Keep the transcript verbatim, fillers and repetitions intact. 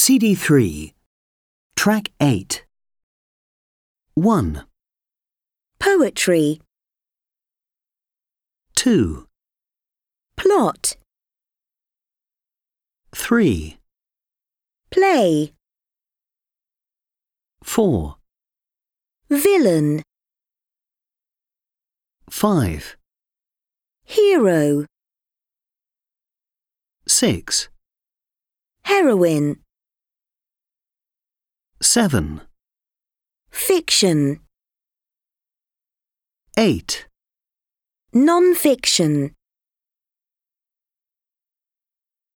C D three, Track eight. one, Poetry. two, Plot. three, Play. four, Villain. five, Hero. six, Heroine. seven, Fiction. eight, Non-fiction.